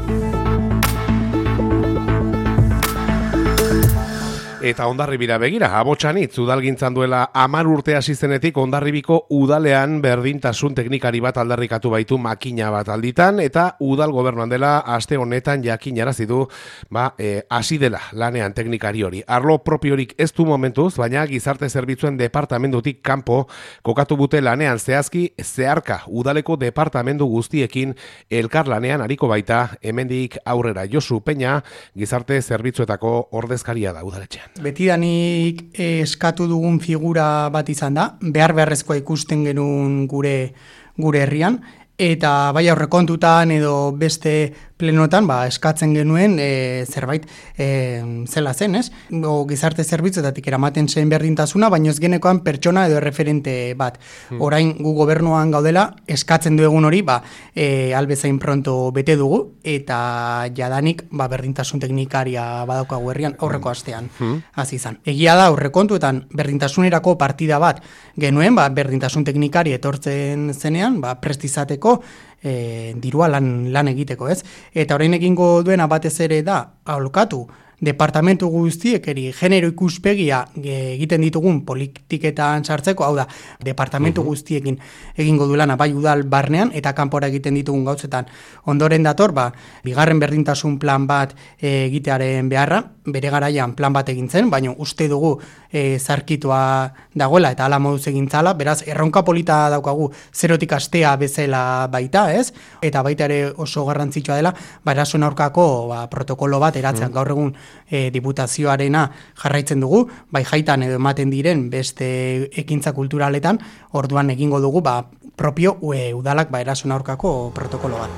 Eta Hondarribira begira, Abotsanitz udalgintzan duela 10 urte hasi zenetik Hondarribiko udalean berdintasun teknikari bat aldarrikatu baitu makina bat alditan, eta udal gobernuan dela aste honetan jakinarazi du hasi dela lanean teknikari hori. Arlo propiorik ez du momentuz, baina gizarte zerbitzuen departamentutik kanpo kokatu bute lanean zehazki zeharka udaleko departamentu guztiekin elkar lanean ariko baita. Hemendik aurrera Josu Peña gizarte zerbitzuetako ordezkaria da udaletxean. Betidanik eskatu dugun figura bat izan da, beharrezkoa ikusten genuen gure herrian, eta bai aurrekontutan edo beste plenotan eskatzen genuen zerbait zela zen, ez? O gizarte zerbitzuetatik eramaten zen berdintasuna, baina ez genekoan pertsona edo erreferente bat. Orain gu gobernuan gaudela, eskatzen duegun hori, albezain pronto bete dugu, eta jadanik berdintasun teknikaria badaukagu herrian aurreko astean hasi izan. Egia da aurrekontuetan berdintasunerako partida bat genuen, berdintasun teknikari etortzen zenean, prestizateko dirua lan egiteko, ez? Eta orain egingo duena batez ere da alokatu departamentu guztiekeri genero ikuspegia egiten ditugun politiketan sartzeko, hau da, departamentu guztiekin egingo du lana, bai udal barnean eta kanpora egiten ditugun gauzetan. Ondoren dator, bigarren berdintasun plan bat egitearen beharra, bere garaian plan bat egin zen, baina uste dugu zarkitua dagoela eta hala moduz egin zala, beraz, erronka polita daukagu zerotik astea bezala baita, ez? Eta baita ere oso garrantzitsua dela, erasoen aurkako protokolo bat eratzean, gaur egun diputazioarena jarraitzen dugu, bai jaitan edo ematen diren beste ekintza kulturaletan, orduan egingo dugu propio udalak erasoen aurkako protokolo bat.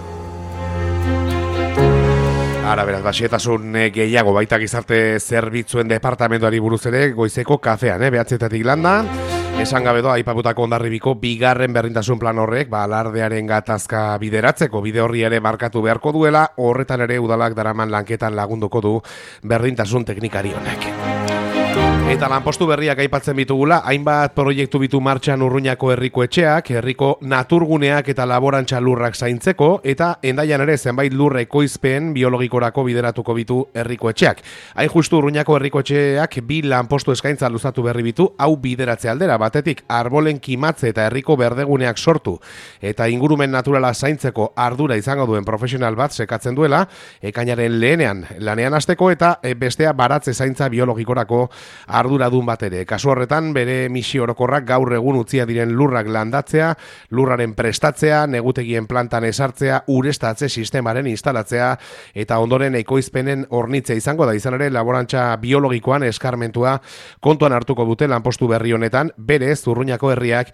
Ara, beraz, basietasun gehiago baita gizarte zerbitzuen departamentuari buruz ere goizeko kafean, behatzetatik landa. Esan gabe doa, aipatutako Hondarribiko bigarren berdintasun plan horrek, alardearen gatazka bideratzeko bide horri ere markatu beharko duela, horretan ere udalak daraman lanketan lagunduko du berdintasun teknikari honek. Eta lanpostu berriak aipatzen bitugula, hainbat proiektu bitu martxan Urruñako herriko etxeak, herriko naturguneak eta laborantza lurrak zaintzeko, eta Hendaian ere zenbait lur ekoizpen biologikorako bideratuko bitu herriko etxeak. Hain justu Urruñako herriko etxeak 2 lanpostu eskaintza luzatu berri bitu, hau bideratze aldera, batetik arbolen kimatze eta herriko berdeguneak sortu, eta ingurumen naturala zaintzeko ardura izango duen profesional bat sekatzen duela, ekainaren lehenean lanean hasteko, eta bestea baratze zaintza biologikorako arduradun bat ere. Kasu horretan, bere misio orokorrak gaur egun utzia diren lurrak landatzea, lurraren prestatzea, negutegien plantan esartzea, urestatze sistemaren instalatzea, eta ondoren ekoizpenen hornitzea izango da. Izan ere, laborantza biologikoan eskarmentua kontuan hartuko dute lanpostu berri honetan, berez Urruñako herriak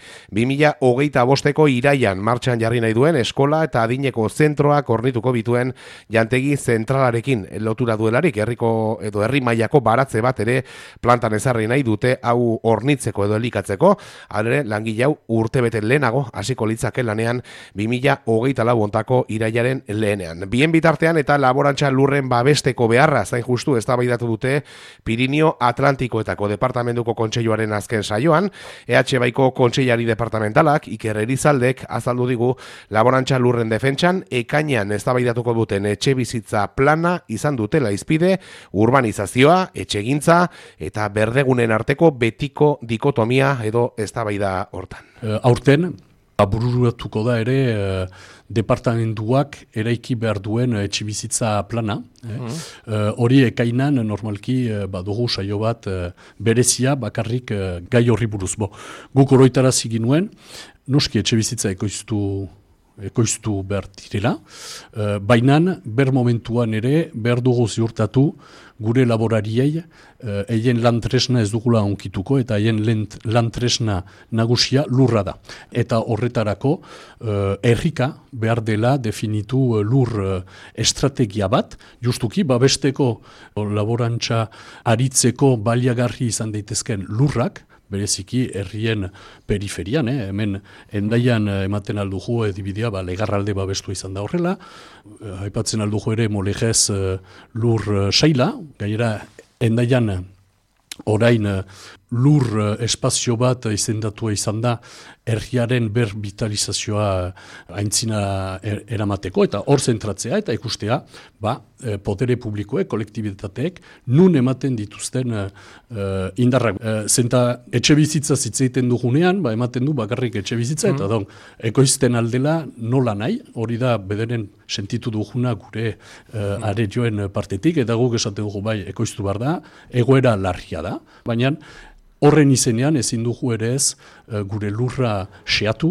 2025ko iraian martxan jarri nahi duen eskola eta adineko zentroak hornituko bituen jantegi zentralarekin lotura duelarik, herriko edo herri mailako baratze bat ere plantan ezarri nahi dute, hau hornitzeko edo elikatzeko. Halere, langile hau urtebete lehenago hasiko litzake lanean 2024 hontako irailaren lehenean. Bien bitartean eta laborantza lurren babesteko beharra zain justu eztabaidatu dute Pirinio Atlantikoetako departamentuko kontseiluaren azken saioan. EH Baiko kontseilari departamentalak Iker Erizaldek azaldu digu laborantza lurren defentsan ekainean eztabaidatuko duten etxebizitza plana izan dutela hizpide, urbanizazioa, etxegintza eta berdegunen arteko betiko dikotomia edo eztabaida hortan. Aurten bururatuko da ere departamentuak eraiki behar duen etxebizitza plana. Hori ekainan normalki badugu saio bat berezia bakarrik gai horri buruz. Guk oroitarazi ginuen, noski etxebizitza ekoiztu behar direla, bainan ber momentuan ere behar dugu ziurtatu gure laborariei eien lantresna ez dugula onkituko eta eien lantresna nagusia lurra da. Eta horretarako herrika behar dela definitu lur estrategia bat, justuki babesteko laborantza aritzeko baliagarri izan daitezken lurrak, bereziki herrien periferian, hemen Hendaian ematen aldugu edibidea, Legarralde babestu izan da horrela, aipatzen aldugu ere Molejez lur saila, gainera Hendaian orain lur espazio bat izendatua izan da herriaren berbitalizazioa aintzina eramateko, eta hor zentratzea eta ikustea, potere publikoek, kolektibitateek, nun ematen dituzten indarrak. Zenta etxe bizitza zitzeiten dugunean, ematen du bakarrik etxe bizitza, eta ekoizten aldela nola nahi, hori da bederen sentitu duguna gure arerioen partetik, eta guk esate dugu ekoiztu behar da, egoera larria da, baina horren izenean ezin dugu ere ez gure lurra xeatu.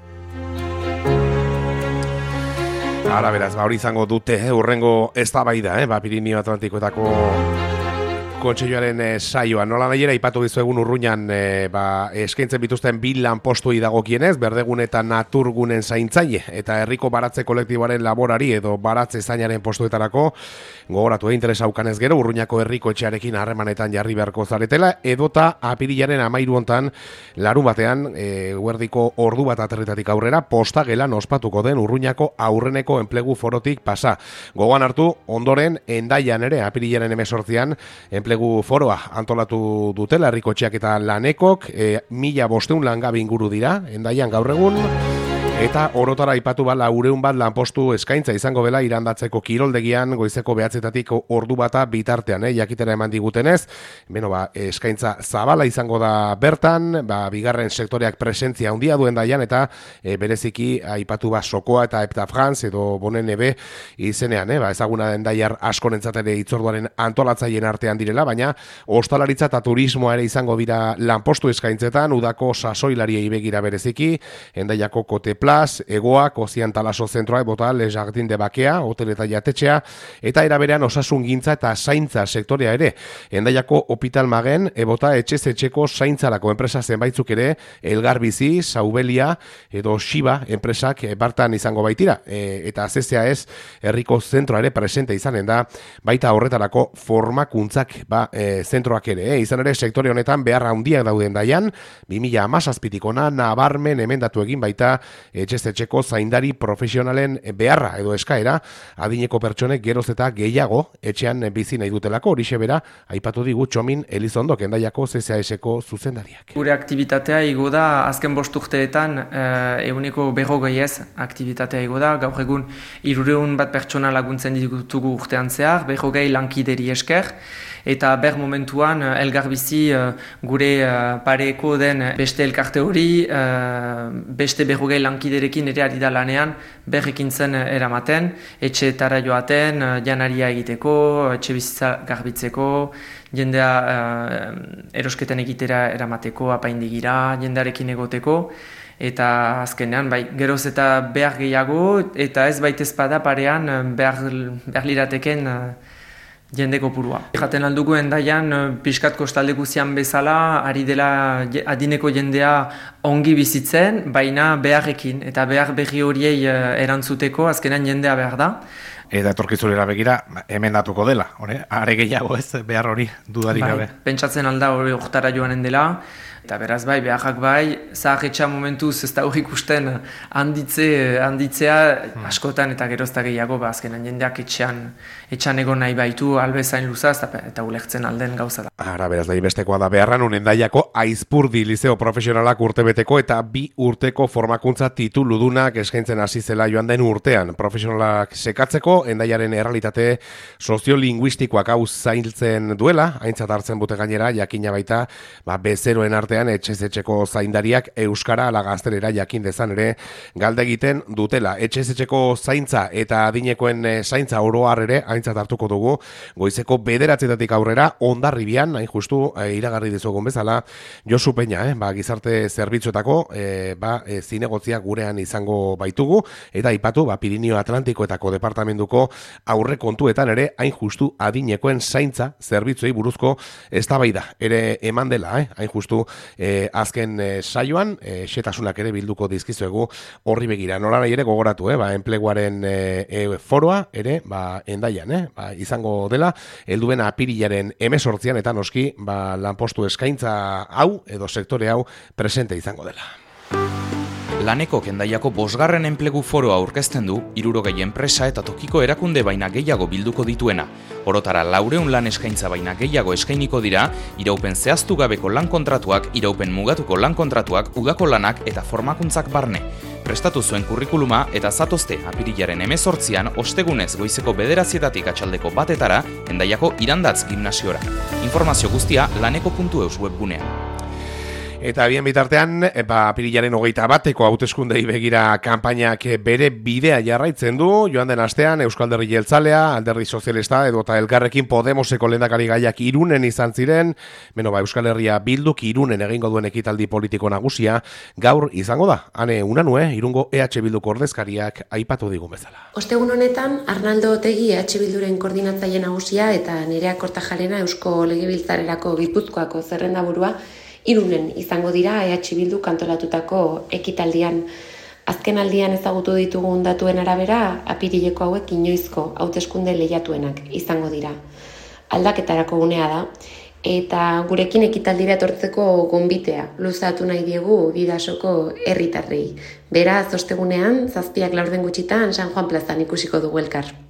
Ara beraz, hori izango dute, urrengo eztabaida, Pirinio Atlantikoetako Kontseiluaren saioa. Nola nahiera ipatu dizuegun Urruñan eskaintzen bituzten bi lanpostuei dagokienez, berdegune eta naturgunen zaintzaile eta herriko baratze kolektiboaren laborari edo baratze zainaren postuetarako gogoratu interesa aukanez gero Urruñako herriko etxearekin harremanetan jarri beharko zaretela, edota apirilaren 13 hontan larun batean guerdiko ordu bat aterritatik aurrera postagelan ospatuko den Urruñako aurreneko enplegu forotik pasa. Gogoan hartu ondoren Hendaian ere apirilaren 18an enplegu foroa antolatu dutela herriko etxeak eta lanekok, 1500 langabe inguru dira Hendaian gaur egun. Eta orotara aipatu 400 bat lanpostu eskaintza izango bela irandatzeko kiroldegian goizeko 9:00 ordu bata bitartean, jakitera eman digutenez. Eskaintza zabala izango da bertan, bigarren sektoreak presentzia handia duen daian eta bereziki aipatu Sokoa eta Epta France edo Bonen ebe izenean, ezaguna den daiar askonentzat ere hitzorduaren antolatzaileen artean direla, baina ostalaritza eta turismoa ere izango dira lanpostu eskaintzetan, udako sasoilariei begira bereziki, Hendaiako Kote Plus, Egoak, Ozian Talaso Zentroa, ebota Les Jardins de Bakea, hotel eta jatetxea, eta eraberean osasun gintza eta zaintza sektorea ere. Hendaiako Hospital Magen, ebota etxez-etxeko zaintzarako enpresa zenbaitzuk ere, Elgarbizi, Saubelia, edo Shiba enpresak bartan izango baitira. Eta zezea ez, herriko zentroa ere presente izanen da, baita horretarako formakuntzak zentroak ere. Izan ere, sektore honetan beharra handiak dauden daian, 2017tik ona nabarmen emendatu egin baita etxez-etxeko zaindari profesionalen beharra edo eskaera, adineko pertsonek geroz eta gehiago etxean bizi nahi dutelako, horixe bera aipatu digu Txomin Elizondok Hendaiako CCAS-eko zuzendariak. Gure aktibitatea igo da azken 5 urteetan 140 aktibitatea igo da, gaur egun 300 bat pertsona laguntzen ditugu urtean zehar, 120 lankideri esker, eta momentuan Elgarbizi gure pareko den beste elkarte hori, beste 120 lankiderekin ere ari da lanean berrekin zen eramaten, etxeetara joaten, janaria egiteko, etxe bizitza garbitzeko, jendea erosketen egitera eramateko, apaindigira, jendearekin egoteko, eta azkenean, geroz eta behar gehiago, eta ez baitezpada parean behar lirateken jende kopurua. Jaten aldugu Hendaian pixkat kostalde guzian bezala ari dela adineko jendea ongi bizitzen, baina beharrekin eta behar berri horiei erantzuteko azkenean jendea behar da. Eta etorkizunera begira emendatuko dela, are gehiago ez behar hori dudarik gabe. Pentsatzen alda hori oktara joanen dela, eta beraz beharrak zaharretxa momentuz ez da hori ikusten handitzea askotan eta gerozta gehiago, azkenan jendeak etxan egon nahi baitu albezain luzaz eta ulertzen alden gauza da. Ara, beraz, dahi bestekoa da beharran Hendaiako Aizpurdi Liceo Profesionalak urtebeteko eta 2 urteko formakuntza tituludunak eskaintzen hasi zela joan den urtean. Profesionalak sekatzeko Hendaiaren errealitate soziolinguistikoak hau zaintzen duela, aintzat hartzen bute gainera, jakina baita, bezeroen artean etxez-etxeko zaindariak euskara ala gaztelera jakin dezan ere galde egiten dutela. Etxez-etxeko zaintza eta adinekoen zaintza oro har ere aintzat hartuko dugu goizeko 9:00 aurrera Hondarribian, hain justu iragarri dizuegun bezala, Josu Peña, gizarte zerbitzuetako zinegotziak gurean izango baitugu, eta aipatu Pirinio Atlantikoetako departamentuko aurre kontuetan ere hain justu adinekoen zaintza zerbitzuei buruzko eztabaida ere eman dela, hain justu azken saioan, xetasunak ere bilduko dizkizuegu horri begira. Nola nahi ere gogoratu, enpleguaren foroa ere Hendaian, izango dela, helduen apirilaren 18an eta noski lanpostu eskaintza hau edo sektore hau presente izango dela. Laneko Hendaiako 5. enplegu foroa aurkezten du, 60 enpresa eta tokiko erakunde baina gehiago bilduko dituena. Orotara 400 lan eskaintza baina gehiago eskainiko dira, iraupen zehaztu gabeko lan kontratuak, iraupen mugatuko lan kontratuak, udako lanak eta formakuntzak barne. Prestatu zuen kurrikuluma eta zatozte apirilaren 18an ostegunez goizeko 9:00 atxaldeko 1:00 Hendaiako Irandatz gimnasiora. Informazio guztia laneko.eus webgunean. Eta bien bitartean, apirilaren 21eko hauteskundei begira kanpainak bere bidea jarraitzen du. Joan den astean Euskal Alderdi Jeltzalea, Alderdi Sozialista edota Elkarrekin Podemoseko lehendakari gaiak Irunen izan ziren. Euskal Herria Bilduk Irunen egingo duen ekitaldi politiko nagusia gaur izango da. Ane Unanue, Irungo EH Bilduko ordezkariak aipatu digun bezala. Ostegun honetan, Arnaldo Otegi EH Bilduren koordinatzaile nagusia eta Nerea Kortajarena Eusko Legebiltzarrerako Gipuzkoako zerrendaburua Irunen izango dira EH Bildu kantolatutako ekitaldian. Azken aldian ezagutu ditugun datuen arabera, apirileko hauek inoizko hauteskunde lehiatuenak izango dira. Aldaketarako unea da, eta gurekin ekitaldira etortzeko gonbitea luzatu nahi diegu Bidasoko herritarrei. Beraz, ostegunean, 7:00 gutxitan San Juan plazan ikusiko dugu elkar.